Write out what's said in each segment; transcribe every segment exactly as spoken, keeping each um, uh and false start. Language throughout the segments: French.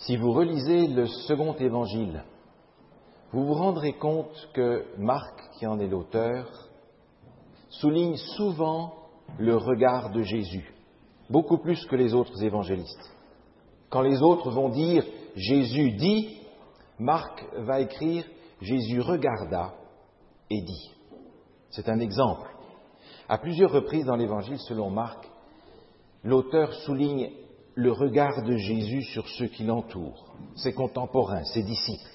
Si vous relisez le second évangile, vous vous rendrez compte que Marc, qui en est l'auteur, souligne souvent le regard de Jésus, beaucoup plus que les autres évangélistes. Quand les autres vont dire « Jésus dit », Marc va écrire « Jésus regarda et dit ». C'est un exemple. À plusieurs reprises dans l'évangile, selon Marc, l'auteur souligne le regard de Jésus sur ceux qui l'entourent, ses contemporains, ses disciples.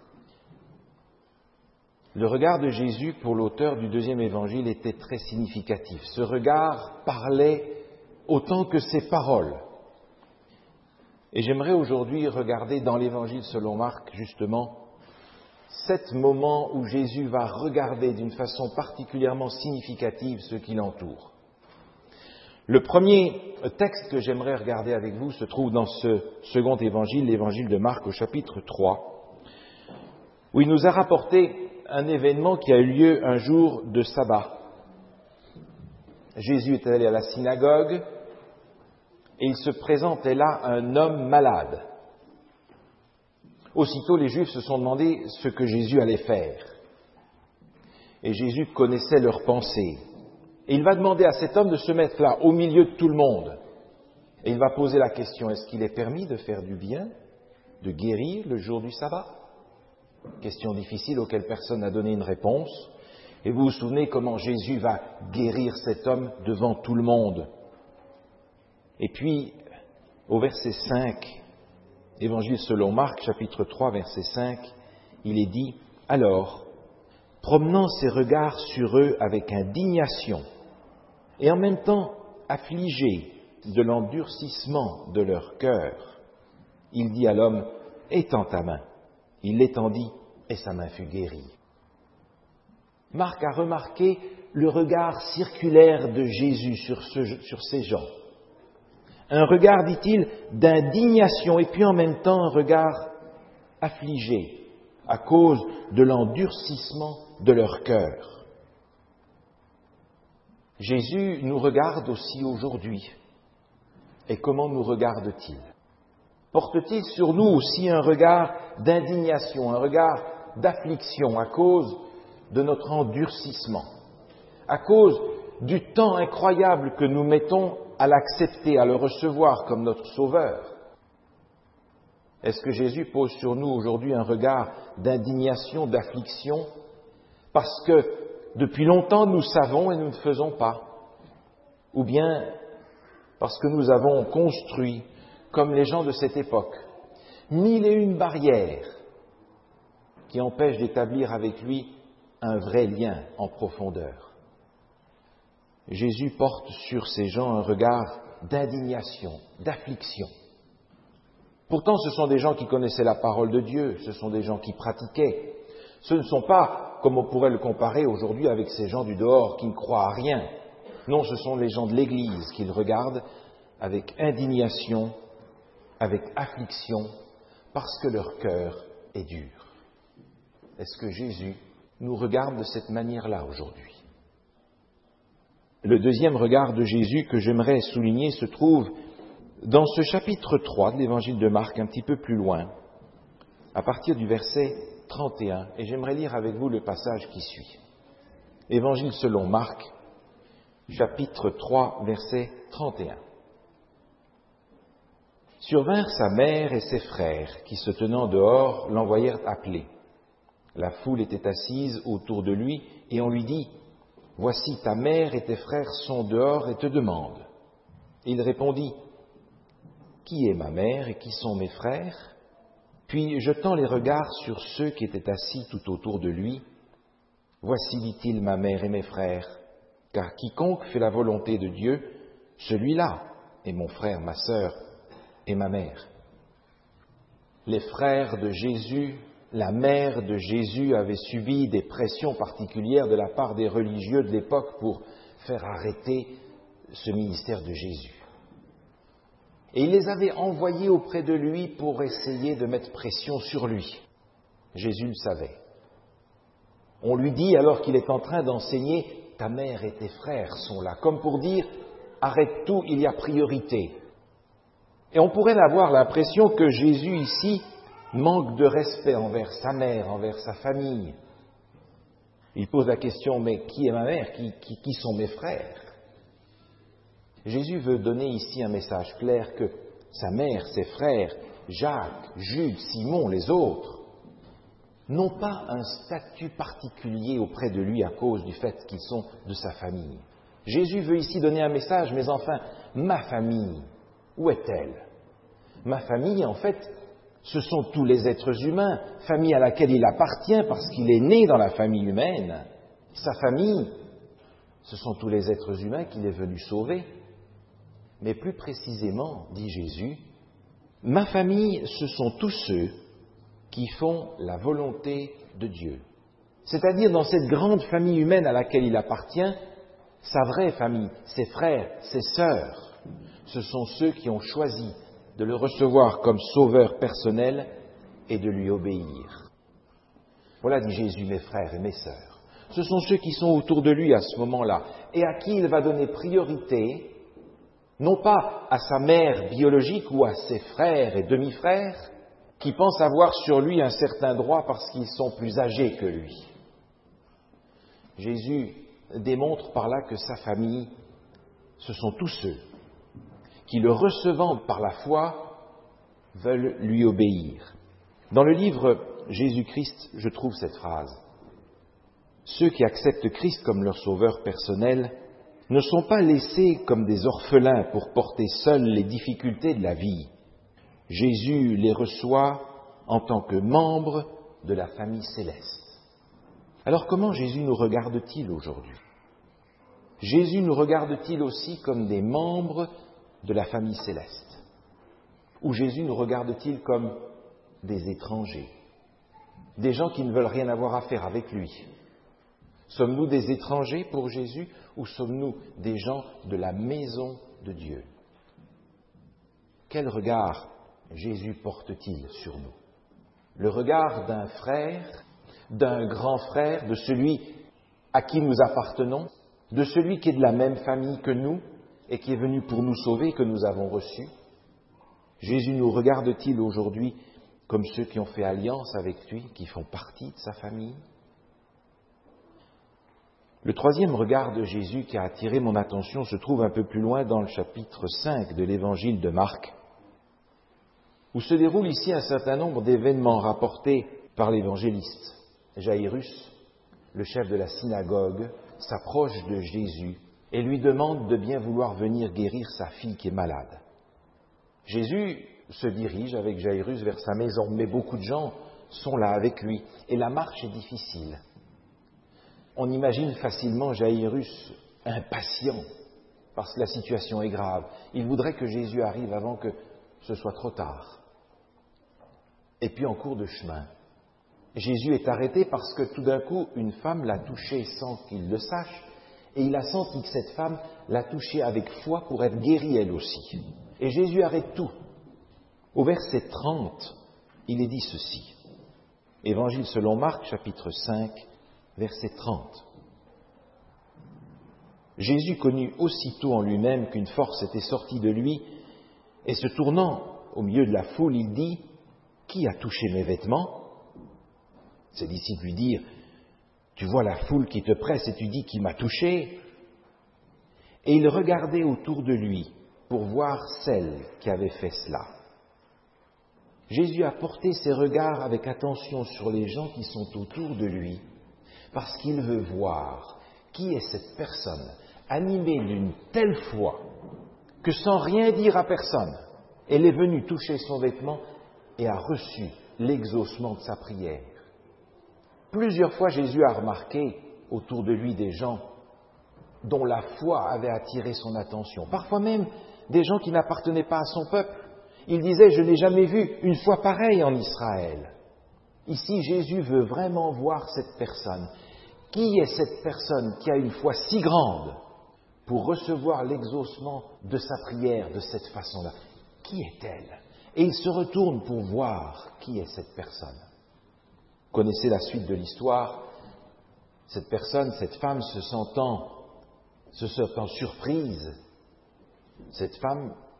Le regard de Jésus pour l'auteur du deuxième évangile était très significatif. Ce regard parlait autant que ses paroles. Et j'aimerais aujourd'hui regarder dans l'évangile selon Marc, justement, sept moments où Jésus va regarder d'une façon particulièrement significative ceux qui l'entourent. Le premier texte que j'aimerais regarder avec vous se trouve dans ce second évangile, l'évangile de Marc au chapitre trois, où il nous a rapporté un événement qui a eu lieu un jour de sabbat. Jésus est allé à la synagogue et il se présentait là un homme malade. Aussitôt, les Juifs se sont demandé ce que Jésus allait faire. Et Jésus connaissait leurs pensées. Et il va demander à cet homme de se mettre là, au milieu de tout le monde. Et il va poser la question, est-ce qu'il est permis de faire du bien, de guérir le jour du sabbat ? Question difficile auquel personne n'a donné une réponse. Et vous vous souvenez comment Jésus va guérir cet homme devant tout le monde. Et puis, au verset cinq, Évangile selon Marc, chapitre trois, verset cinq, il est dit « Alors, promenant ses regards sur eux avec indignation, et en même temps affligé de l'endurcissement de leur cœur, il dit à l'homme « Étends ta main ». Il l'étendit et sa main fut guérie. Marc a remarqué le regard circulaire de Jésus sur, ce, sur ces gens. Un regard, dit-il, d'indignation et puis en même temps un regard affligé à cause de l'endurcissement de leur cœur. Jésus nous regarde aussi aujourd'hui. Et comment nous regarde-t-il ? Porte-t-il sur nous aussi un regard d'indignation, un regard d'affliction à cause de notre endurcissement, à cause du temps incroyable que nous mettons à l'accepter, à le recevoir comme notre Sauveur? Est-ce que Jésus pose sur nous aujourd'hui un regard d'indignation, d'affliction, parce que depuis longtemps nous savons et nous ne faisons pas, ou bien parce que nous avons construit, comme les gens de cette époque, mille et une barrières qui empêchent d'établir avec lui un vrai lien en profondeur? Jésus porte sur ces gens un regard d'indignation, d'affliction. Pourtant, ce sont des gens qui connaissaient la parole de Dieu, ce sont des gens qui pratiquaient. Ce ne sont pas, comme on pourrait le comparer aujourd'hui avec ces gens du dehors qui ne croient à rien. Non, ce sont les gens de l'Église qu'il regarde avec indignation, avec affliction, parce que leur cœur est dur. Est-ce que Jésus nous regarde de cette manière-là aujourd'hui? Le deuxième regard de Jésus que j'aimerais souligner se trouve dans ce chapitre trois de l'évangile de Marc, un petit peu plus loin, à partir du verset trente et un, et j'aimerais lire avec vous le passage qui suit. Évangile selon Marc, chapitre trois, verset trente et un. Survinrent sa mère et ses frères, qui se tenant dehors, l'envoyèrent appeler. La foule était assise autour de lui, et on lui dit, « Voici ta mère et tes frères sont dehors et te demandent. » Il répondit, « Qui est ma mère et qui sont mes frères ?» Puis, jetant les regards sur ceux qui étaient assis tout autour de lui, « Voici, dit-il, ma mère et mes frères, car quiconque fait la volonté de Dieu, celui-là est mon frère, ma sœur et ma mère. » Les frères de Jésus, la mère de Jésus avaient subi des pressions particulières de la part des religieux de l'époque pour faire arrêter ce ministère de Jésus. Et il les avait envoyés auprès de lui pour essayer de mettre pression sur lui. Jésus le savait. On lui dit, alors qu'il est en train d'enseigner, « Ta mère et tes frères sont là », comme pour dire, « Arrête tout, il y a priorité. » Et on pourrait avoir l'impression que Jésus ici manque de respect envers sa mère, envers sa famille. Il pose la question, mais qui est ma mère? Qui, qui, qui sont mes frères? Jésus veut donner ici un message clair que sa mère, ses frères, Jacques, Jude, Simon, les autres, n'ont pas un statut particulier auprès de lui à cause du fait qu'ils sont de sa famille. Jésus veut ici donner un message, mais enfin, ma famille, où est-elle? Ma famille, en fait, ce sont tous les êtres humains, famille à laquelle il appartient parce qu'il est né dans la famille humaine. Sa famille, ce sont tous les êtres humains qu'il est venu sauver. Mais plus précisément, dit Jésus, ma famille, ce sont tous ceux qui font la volonté de Dieu. C'est-à-dire dans cette grande famille humaine à laquelle il appartient, sa vraie famille, ses frères, ses sœurs, ce sont ceux qui ont choisi de le recevoir comme sauveur personnel et de lui obéir. Voilà, dit Jésus, mes frères et mes sœurs. Ce sont ceux qui sont autour de lui à ce moment-là et à qui il va donner priorité, non pas à sa mère biologique ou à ses frères et demi-frères, qui pensent avoir sur lui un certain droit parce qu'ils sont plus âgés que lui. Jésus démontre par là que sa famille, ce sont tous ceux qui, le recevant par la foi, veulent lui obéir. Dans le livre Jésus-Christ, je trouve cette phrase. Ceux qui acceptent Christ comme leur sauveur personnel ne sont pas laissés comme des orphelins pour porter seuls les difficultés de la vie. Jésus les reçoit en tant que membres de la famille céleste. Alors comment Jésus nous regarde-t-il aujourd'hui? Jésus nous regarde-t-il aussi comme des membres de la famille céleste? Ou Jésus nous regarde-t-il comme des étrangers, des gens qui ne veulent rien avoir à faire avec lui? Sommes-nous des étrangers pour Jésus ou sommes-nous des gens de la maison de Dieu? Quel regard Jésus porte-t-il sur nous? Le regard d'un frère, d'un grand frère, de celui à qui nous appartenons, de celui qui est de la même famille que nous et qui est venu pour nous sauver, que nous avons reçu? Jésus nous regarde-t-il aujourd'hui comme ceux qui ont fait alliance avec lui, qui font partie de sa famille? Le troisième regard de Jésus qui a attiré mon attention se trouve un peu plus loin dans le chapitre cinq de l'évangile de Marc, où se déroule ici un certain nombre d'événements rapportés par l'évangéliste. Jaïrus, le chef de la synagogue, s'approche de Jésus et lui demande de bien vouloir venir guérir sa fille qui est malade. Jésus se dirige avec Jaïrus vers sa maison, mais beaucoup de gens sont là avec lui et la marche est difficile. On imagine facilement Jaïrus impatient parce que la situation est grave. Il voudrait que Jésus arrive avant que ce soit trop tard. Et puis en cours de chemin, Jésus est arrêté parce que tout d'un coup, une femme l'a touché sans qu'il le sache et il a senti que cette femme l'a touché avec foi pour être guérie elle aussi. Et Jésus arrête tout. Au verset trente, il est dit ceci. Évangile selon Marc, chapitre cinq, verset trente. Jésus connut aussitôt en lui-même qu'une force était sortie de lui, et se tournant au milieu de la foule, il dit « Qui a touché mes vêtements ?» Ses disciples lui dirent « Tu vois la foule qui te presse et tu dis qui m'a touché ?» Et il regardait autour de lui pour voir celle qui avait fait cela. Jésus a porté ses regards avec attention sur les gens qui sont autour de lui, parce qu'il veut voir qui est cette personne animée d'une telle foi que sans rien dire à personne, elle est venue toucher son vêtement et a reçu l'exaucement de sa prière. Plusieurs fois, Jésus a remarqué autour de lui des gens dont la foi avait attiré son attention, parfois même des gens qui n'appartenaient pas à son peuple. Il disait « Je n'ai jamais vu une foi pareille en Israël ». Ici, Jésus veut vraiment voir cette personne. Qui est cette personne qui a une foi si grande pour recevoir l'exaucement de sa prière de cette façon-là? Qui est-elle? Et il se retourne pour voir qui est cette personne. Vous connaissez la suite de l'histoire. Cette personne, cette femme se sentant, se sentant surprise, cette femme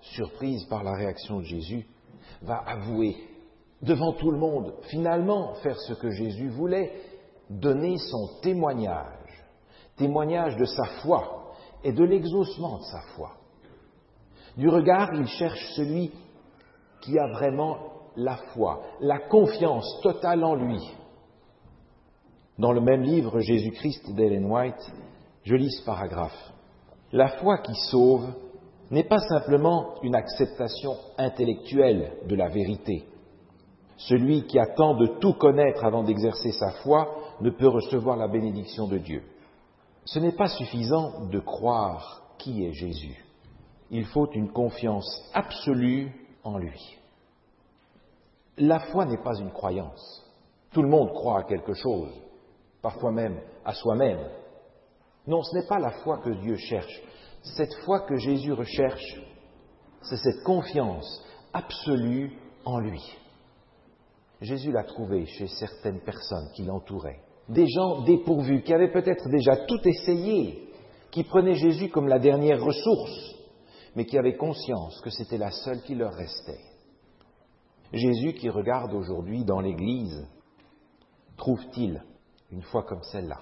surprise par la réaction de Jésus, va avouer devant tout le monde, finalement faire ce que Jésus voulait, donner son témoignage, témoignage de sa foi et de l'exaucement de sa foi. Du regard, il cherche celui qui a vraiment la foi, la confiance totale en lui. Dans le même livre, Jésus-Christ d'Ellen White, je lis ce paragraphe. La foi qui sauve n'est pas simplement une acceptation intellectuelle de la vérité. Celui qui attend de tout connaître avant d'exercer sa foi ne peut recevoir la bénédiction de Dieu. Ce n'est pas suffisant de croire qui est Jésus. Il faut une confiance absolue en lui. La foi n'est pas une croyance. Tout le monde croit à quelque chose, parfois même à soi-même. Non, ce n'est pas la foi que Dieu cherche. Cette foi que Jésus recherche, c'est cette confiance absolue en lui. Jésus l'a trouvée chez certaines personnes qui l'entouraient. Des gens dépourvus, qui avaient peut-être déjà tout essayé, qui prenaient Jésus comme la dernière ressource, mais qui avaient conscience que c'était la seule qui leur restait. Jésus qui regarde aujourd'hui dans l'Église, trouve-t-il une foi comme celle-là?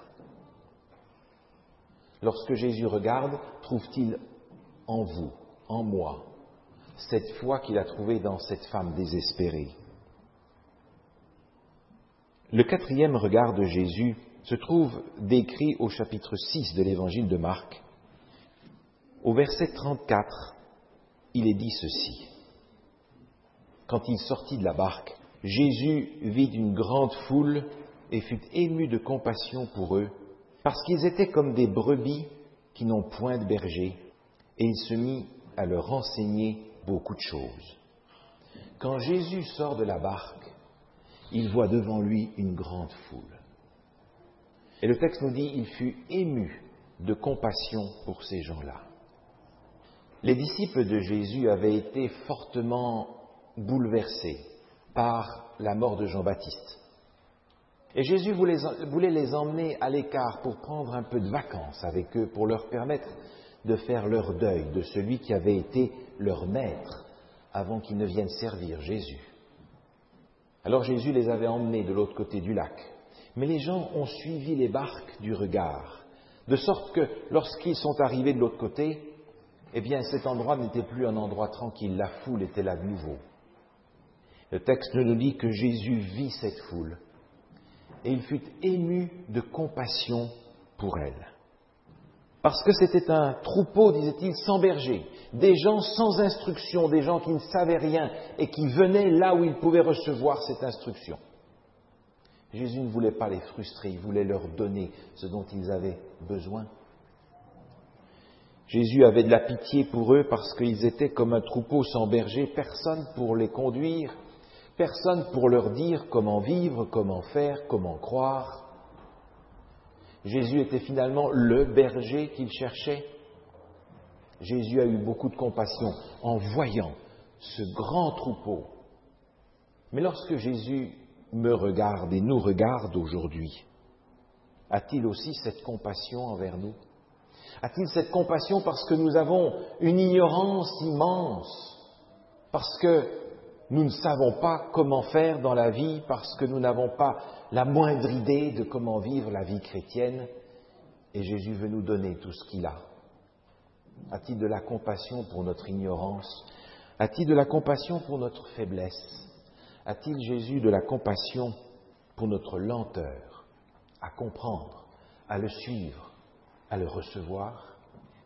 Lorsque Jésus regarde, trouve-t-il en vous, en moi, cette foi qu'il a trouvée dans cette femme désespérée? Le quatrième regard de Jésus se trouve décrit au chapitre six de l'Évangile de Marc. Au verset trente-quatre, il est dit ceci. Quand il sortit de la barque, Jésus vit une grande foule et fut ému de compassion pour eux, parce qu'ils étaient comme des brebis qui n'ont point de berger, et il se mit à leur enseigner beaucoup de choses. Quand Jésus sort de la barque, il voit devant lui une grande foule. Et le texte nous dit, il fut ému de compassion pour ces gens-là. Les disciples de Jésus avaient été fortement bouleversés par la mort de Jean-Baptiste. Et Jésus voulait, voulait les emmener à l'écart pour prendre un peu de vacances avec eux, pour leur permettre de faire leur deuil de celui qui avait été leur maître avant qu'ils ne viennent servir Jésus. Alors Jésus les avait emmenés de l'autre côté du lac. Mais les gens ont suivi les barques du regard, de sorte que lorsqu'ils sont arrivés de l'autre côté, eh bien cet endroit n'était plus un endroit tranquille, la foule était là de nouveau. Le texte nous dit que Jésus vit cette foule et il fut ému de compassion pour elle. Parce que c'était un troupeau, disait-il, sans berger, des gens sans instruction, des gens qui ne savaient rien et qui venaient là où ils pouvaient recevoir cette instruction. Jésus ne voulait pas les frustrer, il voulait leur donner ce dont ils avaient besoin. Jésus avait de la pitié pour eux parce qu'ils étaient comme un troupeau sans berger, personne pour les conduire, personne pour leur dire comment vivre, comment faire, comment croire. Jésus était finalement le berger qu'il cherchait. Jésus a eu beaucoup de compassion en voyant ce grand troupeau. Mais lorsque Jésus me regarde et nous regarde aujourd'hui, a-t-il aussi cette compassion envers nous? A-t-il cette compassion parce que nous avons une ignorance immense, parce que nous ne savons pas comment faire dans la vie, parce que nous n'avons pas la moindre idée de comment vivre la vie chrétienne, et Jésus veut nous donner tout ce qu'il a? A-t-il de la compassion pour notre ignorance? A-t-il de la compassion pour notre faiblesse? A-t-il, Jésus, de la compassion pour notre lenteur à comprendre, à le suivre, à le recevoir?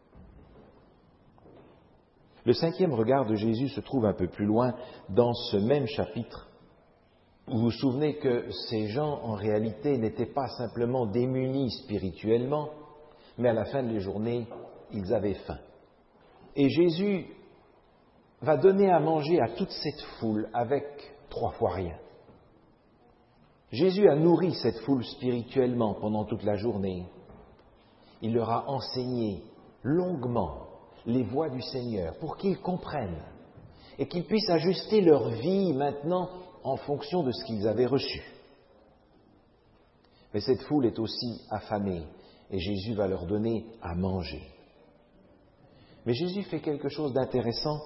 Le cinquième regard de Jésus se trouve un peu plus loin dans ce même chapitre. Vous vous souvenez que ces gens, en réalité, n'étaient pas simplement démunis spirituellement, mais à la fin de la journée, ils avaient faim. Et Jésus va donner à manger à toute cette foule avec trois fois rien. Jésus a nourri cette foule spirituellement pendant toute la journée. Il leur a enseigné longuement les voies du Seigneur pour qu'ils comprennent et qu'ils puissent ajuster leur vie maintenant en fonction de ce qu'ils avaient reçu. Mais cette foule est aussi affamée et Jésus va leur donner à manger. Mais Jésus fait quelque chose d'intéressant.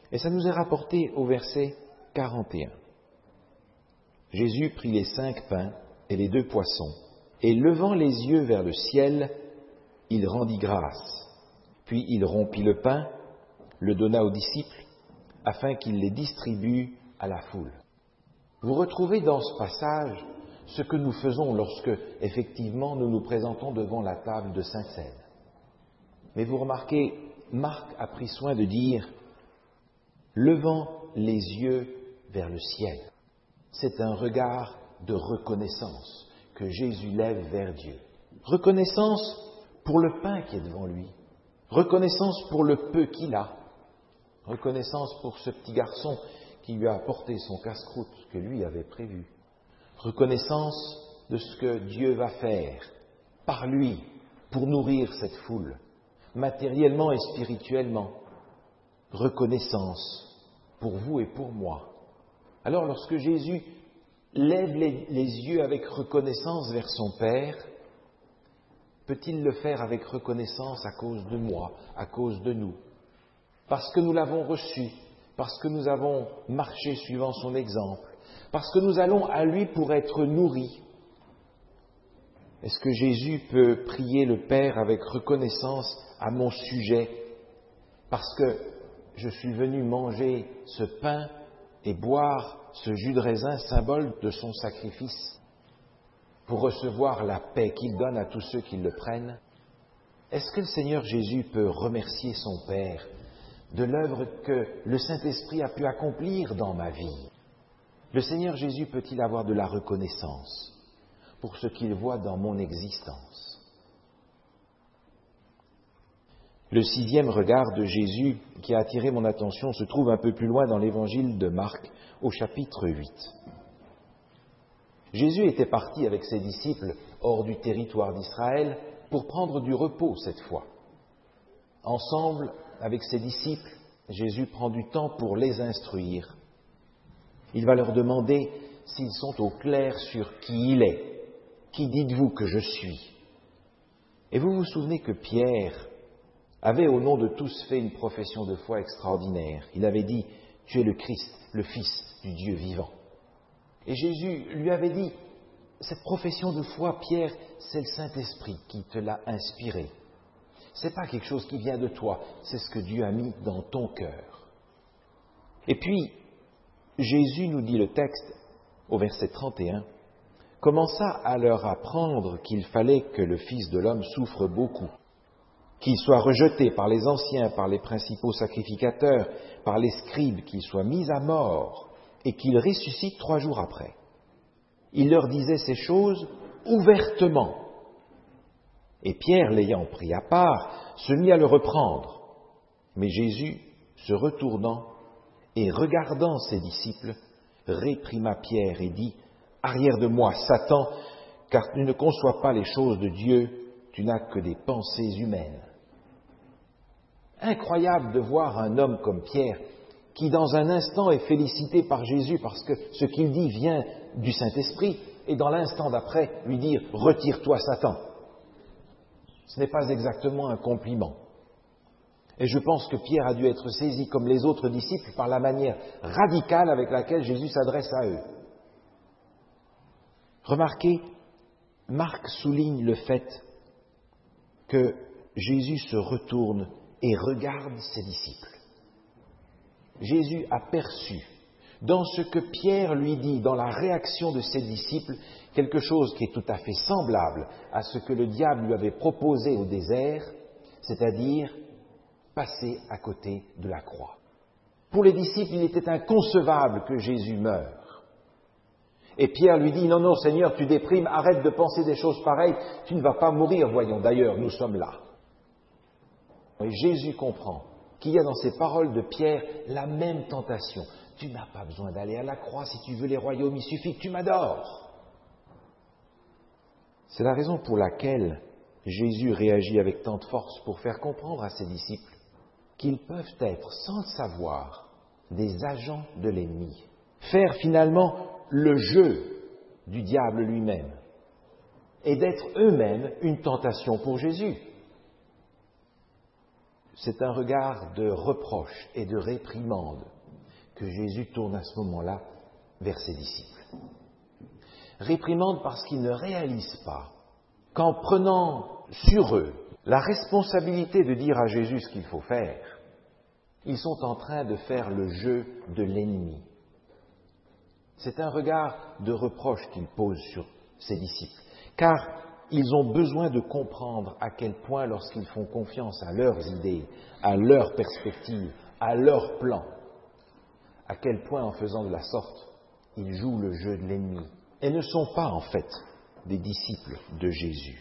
Et ça nous est rapporté au verset quarante et un. Jésus prit les cinq pains et les deux poissons, et levant les yeux vers le ciel, il rendit grâce. Puis il rompit le pain, le donna aux disciples, afin qu'ils les distribuent à la foule. Vous retrouvez dans ce passage ce que nous faisons lorsque, effectivement, nous nous présentons devant la table de Sainte-Seine. Mais vous remarquez, Marc a pris soin de dire « levant les yeux vers le ciel ». C'est un regard de reconnaissance que Jésus lève vers Dieu. Reconnaissance pour le pain qui est devant lui. Reconnaissance pour le peu qu'il a. Reconnaissance pour ce petit garçon qui lui a apporté son casse-croûte que lui avait prévu. Reconnaissance de ce que Dieu va faire par lui pour nourrir cette foule, matériellement et spirituellement. Reconnaissance pour vous et pour moi. Alors lorsque Jésus lève les, les yeux avec reconnaissance vers son Père, peut-il le faire avec reconnaissance à cause de moi, à cause de nous? Parce que nous l'avons reçu, parce que nous avons marché suivant son exemple, parce que nous allons à lui pour être nourris. Est-ce que Jésus peut prier le Père avec reconnaissance à mon sujet, parce que je suis venu manger ce pain et boire ce jus de raisin, symbole de son sacrifice, pour recevoir la paix qu'il donne à tous ceux qui le prennent? Est-ce que le Seigneur Jésus peut remercier son Père de l'œuvre que le Saint-Esprit a pu accomplir dans ma vie? Le Seigneur Jésus peut-il avoir de la reconnaissance pour ce qu'il voit dans mon existence? Le sixième regard de Jésus qui a attiré mon attention se trouve un peu plus loin dans l'évangile de Marc, au chapitre huit. Jésus était parti avec ses disciples hors du territoire d'Israël pour prendre du repos cette fois. Ensemble, avec ses disciples, Jésus prend du temps pour les instruire. Il va leur demander s'ils sont au clair sur qui il est. Qui dites-vous que je suis? Et vous vous souvenez que Pierre avait au nom de tous fait une profession de foi extraordinaire. Il avait dit « Tu es le Christ, le Fils du Dieu vivant ». Et Jésus lui avait dit « Cette profession de foi, Pierre, c'est le Saint-Esprit qui te l'a inspiré. Ce n'est pas quelque chose qui vient de toi, c'est ce que Dieu a mis dans ton cœur. » Et puis, Jésus, nous dit le texte, au verset trente et un, commença à leur apprendre qu'il fallait que le Fils de l'homme souffre beaucoup, qu'il soit rejeté par les anciens, par les principaux sacrificateurs, par les scribes, qu'il soit mis à mort et qu'il ressuscite trois jours après. Il leur disait ces choses ouvertement. Et Pierre, l'ayant pris à part, se mit à le reprendre. Mais Jésus, se retournant et regardant ses disciples, réprima Pierre et dit « Arrière de moi, Satan, car tu ne conçois pas les choses de Dieu, tu n'as que des pensées humaines. » Incroyable de voir un homme comme Pierre qui dans un instant est félicité par Jésus parce que ce qu'il dit vient du Saint-Esprit et dans l'instant d'après lui dire « Retire-toi, Satan ». Ce n'est pas exactement un compliment. Et je pense que Pierre a dû être saisi comme les autres disciples par la manière radicale avec laquelle Jésus s'adresse à eux. Remarquez, Marc souligne le fait que Jésus se retourne et regarde ses disciples. Jésus a perçu dans ce que Pierre lui dit, dans la réaction de ses disciples, quelque chose qui est tout à fait semblable à ce que le diable lui avait proposé au désert, c'est-à-dire passer à côté de la croix. Pour les disciples, il était inconcevable que Jésus meure. Et Pierre lui dit, non, non, Seigneur, tu déprimes, arrête de penser des choses pareilles, tu ne vas pas mourir, voyons, d'ailleurs, nous sommes là. Et Jésus comprend qu'il y a dans ces paroles de Pierre la même tentation. Tu n'as pas besoin d'aller à la croix, si tu veux les royaumes, il suffit que tu m'adores. C'est la raison pour laquelle Jésus réagit avec tant de force pour faire comprendre à ses disciples qu'ils peuvent être, sans le savoir, des agents de l'ennemi. Faire finalement le jeu du diable lui-même et d'être eux-mêmes une tentation pour Jésus. c'est un regard de reproche et de réprimande que Jésus tourne à ce moment-là vers ses disciples. Réprimande parce qu'ils ne réalisent pas qu'en prenant sur eux la responsabilité de dire à Jésus ce qu'il faut faire, ils sont en train de faire le jeu de l'ennemi. C'est un regard de reproche qu'il pose sur ses disciples, car ils ont besoin de comprendre à quel point, lorsqu'ils font confiance à leurs idées, à leurs perspectives, à leurs plans, à quel point, en faisant de la sorte, ils jouent le jeu de l'ennemi et ne sont pas, en fait, des disciples de Jésus.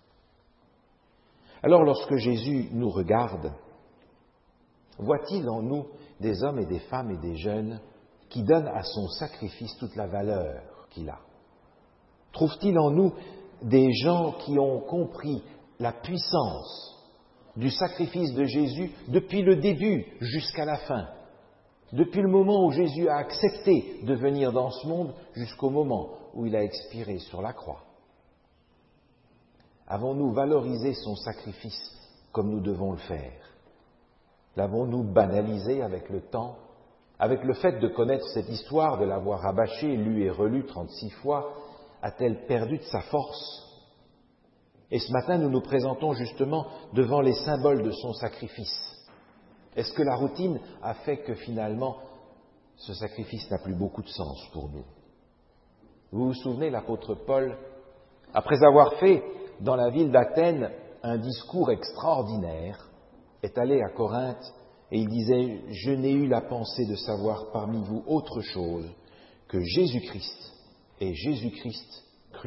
Alors, lorsque Jésus nous regarde, voit-il en nous des hommes et des femmes et des jeunes qui donnent à son sacrifice toute la valeur qu'il a? Trouve-t-il en nous des gens qui ont compris la puissance du sacrifice de Jésus depuis le début jusqu'à la fin, depuis le moment où Jésus a accepté de venir dans ce monde jusqu'au moment où il a expiré sur la croix? Avons-nous valorisé son sacrifice comme nous devons le faire? L'avons-nous banalisé avec le temps, avec le fait de connaître cette histoire, de l'avoir rabâchée, lue et relue trente-six fois? A-t-elle perdu de sa force? Et ce matin, nous nous présentons justement devant les symboles de son sacrifice. Est-ce que la routine a fait que finalement, ce sacrifice n'a plus beaucoup de sens pour nous? Vous vous souvenez, l'apôtre Paul, après avoir fait dans la ville d'Athènes un discours extraordinaire, est allé à Corinthe et il disait « Je n'ai eu la pensée de savoir parmi vous autre chose que Jésus-Christ et Jésus-Christ crucifié. »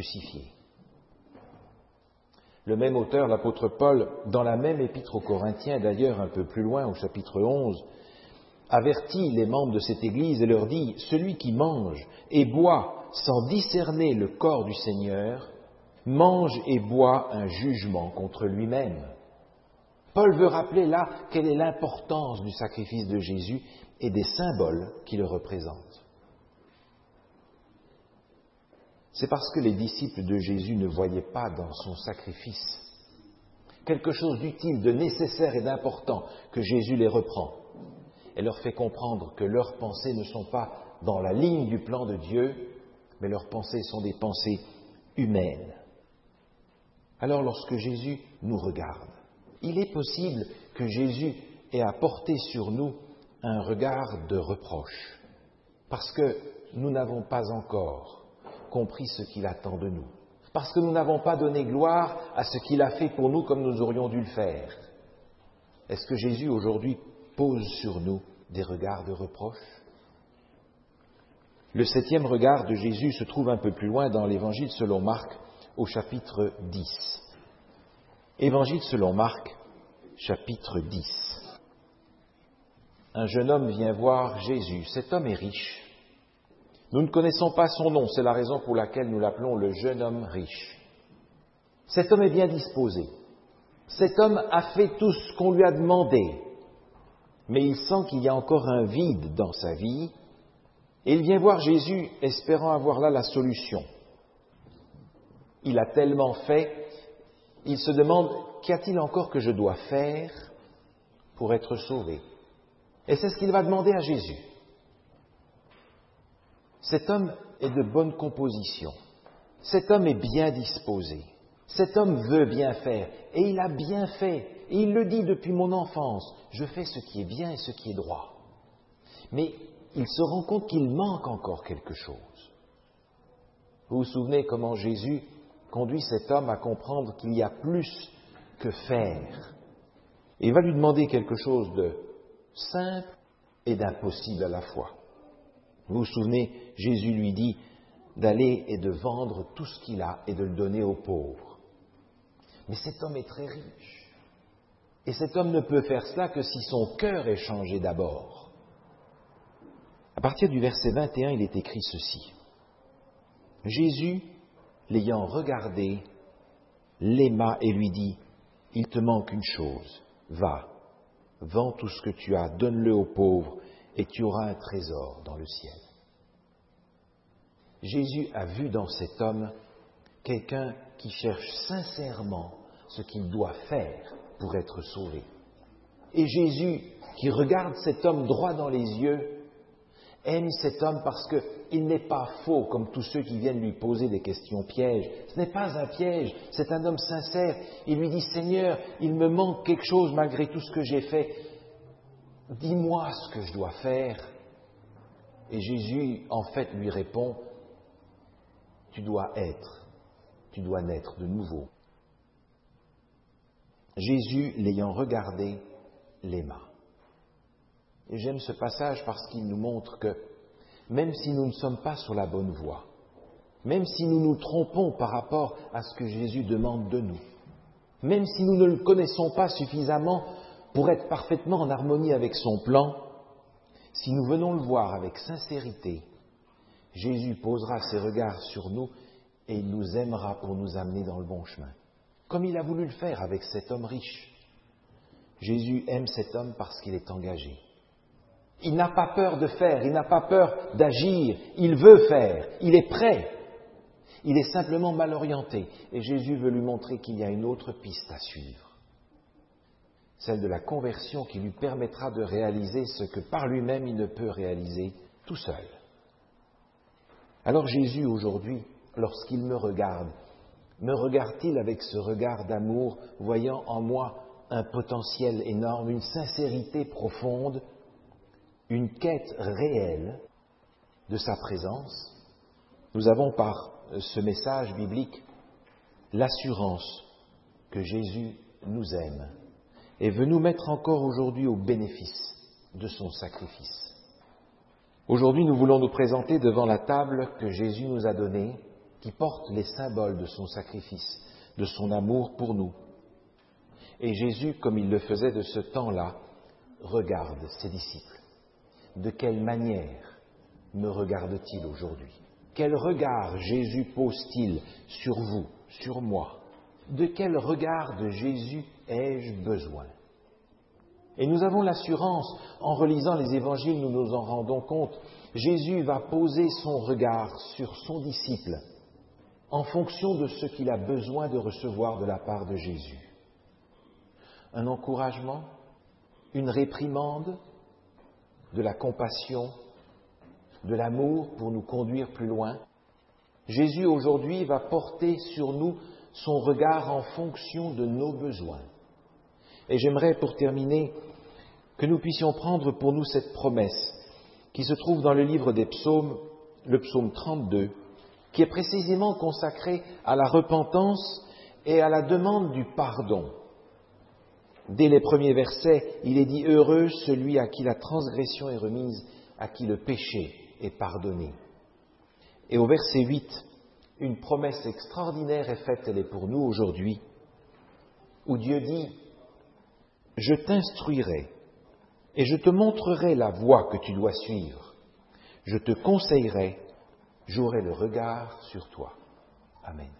Le même auteur, l'apôtre Paul, dans la même épître aux Corinthiens, d'ailleurs un peu plus loin, au chapitre onze, avertit les membres de cette Église et leur dit « Celui qui mange et boit sans discerner le corps du Seigneur, mange et boit un jugement contre lui-même. » Paul veut rappeler là quelle est l'importance du sacrifice de Jésus et des symboles qui le représentent. C'est parce que les disciples de Jésus ne voyaient pas dans son sacrifice quelque chose d'utile, de nécessaire et d'important que Jésus les reprend et leur fait comprendre que leurs pensées ne sont pas dans la ligne du plan de Dieu, mais leurs pensées sont des pensées humaines. Alors lorsque Jésus nous regarde, il est possible que Jésus ait à porter sur nous un regard de reproche, parce que nous n'avons pas encore compris ce qu'il attend de nous, parce que nous n'avons pas donné gloire à ce qu'il a fait pour nous comme nous aurions dû le faire. Est-ce que Jésus aujourd'hui pose sur nous des regards de reproche? Le septième regard de Jésus se trouve un peu plus loin dans l'Évangile selon Marc, au chapitre dix. Évangile selon Marc, chapitre dix. Un jeune homme vient voir Jésus. Cet homme est riche. Nous ne connaissons pas son nom, c'est la raison pour laquelle nous l'appelons le jeune homme riche. Cet homme est bien disposé. Cet homme a fait tout ce qu'on lui a demandé, mais il sent qu'il y a encore un vide dans sa vie, et il vient voir Jésus espérant avoir là la solution. Il a tellement fait, il se demande, qu'y a-t-il encore que je dois faire pour être sauvé? Et c'est ce qu'il va demander à Jésus. Cet homme est de bonne composition. Cet homme est bien disposé. Cet homme veut bien faire. Et il a bien fait. Et il le dit depuis mon enfance. Je fais ce qui est bien et ce qui est droit. Mais il se rend compte qu'il manque encore quelque chose. Vous vous souvenez comment Jésus conduit cet homme à comprendre qu'il y a plus que faire. Et il va lui demander quelque chose de simple et d'impossible à la fois. Vous vous souvenez, Jésus lui dit d'aller et de vendre tout ce qu'il a et de le donner aux pauvres. Mais cet homme est très riche. Et cet homme ne peut faire cela que si son cœur est changé d'abord. À partir du verset vingt et un, il est écrit ceci. Jésus, l'ayant regardé, l'aima et lui dit, « Il te manque une chose, va, vends tout ce que tu as, donne-le aux pauvres, et tu auras un trésor dans le ciel. » Jésus a vu dans cet homme quelqu'un qui cherche sincèrement ce qu'il doit faire pour être sauvé. Et Jésus, qui regarde cet homme droit dans les yeux, aime cet homme parce qu'il n'est pas faux comme tous ceux qui viennent lui poser des questions pièges. Ce n'est pas un piège, c'est un homme sincère. Il lui dit, Seigneur, il me manque quelque chose malgré tout ce que j'ai fait. Dis-moi ce que je dois faire. Et Jésus, en fait, lui répond, tu dois être, tu dois naître de nouveau. Jésus, l'ayant regardé, l'aima. Et j'aime ce passage parce qu'il nous montre que même si nous ne sommes pas sur la bonne voie, même si nous nous trompons par rapport à ce que Jésus demande de nous, même si nous ne le connaissons pas suffisamment pour être parfaitement en harmonie avec son plan, si nous venons le voir avec sincérité, Jésus posera ses regards sur nous et il nous aimera pour nous amener dans le bon chemin. Comme il a voulu le faire avec cet homme riche. Jésus aime cet homme parce qu'il est engagé. Il n'a pas peur de faire, il n'a pas peur d'agir, il veut faire, il est prêt. Il est simplement mal orienté et Jésus veut lui montrer qu'il y a une autre piste à suivre. Celle de la conversion qui lui permettra de réaliser ce que par lui-même il ne peut réaliser tout seul. Alors Jésus aujourd'hui, lorsqu'il me regarde, me regarde-t-il avec ce regard d'amour, voyant en moi un potentiel énorme, une sincérité profonde, une quête réelle de sa présence? Nous avons par ce message biblique l'assurance que Jésus nous aime et veut nous mettre encore aujourd'hui au bénéfice de son sacrifice. Aujourd'hui, nous voulons nous présenter devant la table que Jésus nous a donnée, qui porte les symboles de son sacrifice, de son amour pour nous. Et Jésus, comme il le faisait de ce temps-là, regarde ses disciples. De quelle manière me regarde-t-il aujourd'hui? Quel regard Jésus pose-t-il sur vous, sur moi? De quel regard de Jésus ai-je besoin? Et nous avons l'assurance, en relisant les évangiles, nous nous en rendons compte, Jésus va poser son regard sur son disciple en fonction de ce qu'il a besoin de recevoir de la part de Jésus. Un encouragement, une réprimande, de la compassion, de l'amour pour nous conduire plus loin. Jésus aujourd'hui va porter sur nous son regard en fonction de nos besoins. Et j'aimerais, pour terminer, que nous puissions prendre pour nous cette promesse qui se trouve dans le livre des psaumes, le psaume trente-deux, qui est précisément consacré à la repentance et à la demande du pardon. Dès les premiers versets, il est dit « Heureux celui à qui la transgression est remise, à qui le péché est pardonné. » Et au verset huit, une promesse extraordinaire est faite, elle est pour nous aujourd'hui, où Dieu dit « Je t'instruirai et je te montrerai la voie que tu dois suivre. Je te conseillerai, j'aurai le regard sur toi. » Amen.